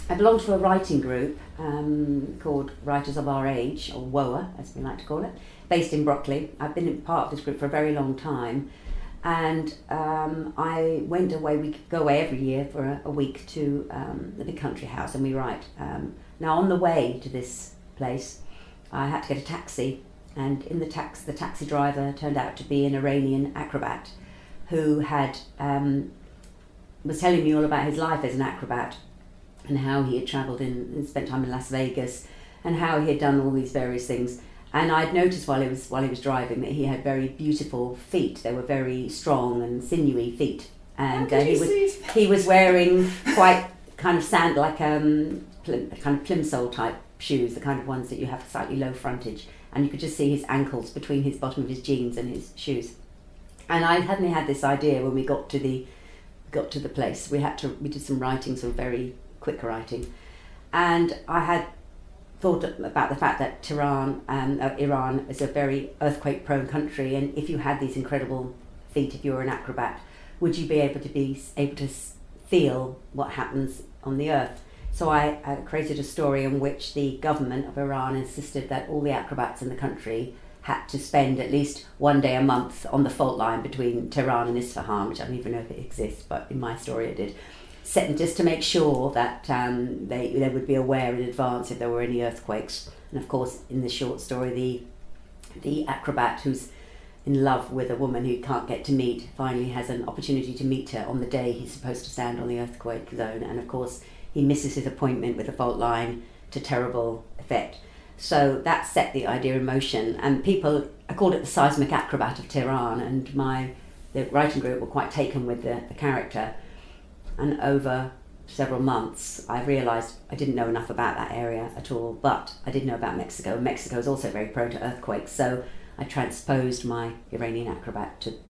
I belong to a writing group called Writers of Our Age, or WOA as we like to call it, based in Brockley. I've been part of this group for a very long time, and I went away. We go away every year for a week to the big country house, and we write. Now on the way to this place, I had to get a taxi, and in the taxi driver turned out to be an Iranian acrobat who had was telling me all about his life as an acrobat and how he had travelled and spent time in Las Vegas and how he had done all these various things. And I'd noticed while he was driving that he had very beautiful feet. They were very strong and sinewy feet, and he was wearing quite kind of kind of plimsoll type shoes, the kind of ones that you have slightly low frontage, and you could just see his ankles between his bottom of his jeans and his shoes. And I suddenly had this idea when we got to the place. We did some writing, some very quick writing, and I had thought about the fact that Iran is a very earthquake-prone country, and if you had these incredible feet, if you were an acrobat, would you be able to feel what happens on the earth? So I created a story in which the government of Iran insisted that all the acrobats in the country had to spend at least one day a month on the fault line between Tehran and Isfahan, which I don't even know if it exists, but in my story it did. Just to make sure that they would be aware in advance if there were any earthquakes. And of course, in the short story, the acrobat who's in love with a woman who he can't get to meet finally has an opportunity to meet her on the day he's supposed to stand on the earthquake zone. And of course, he misses his appointment with the fault line to terrible effect. So that set the idea in motion. And I called it the seismic acrobat of Tehran, and the writing group were quite taken with the character. And over several months, I realised I didn't know enough about that area at all, but I did know about Mexico. Mexico is also very prone to earthquakes, so I transposed my Iranian acrobat to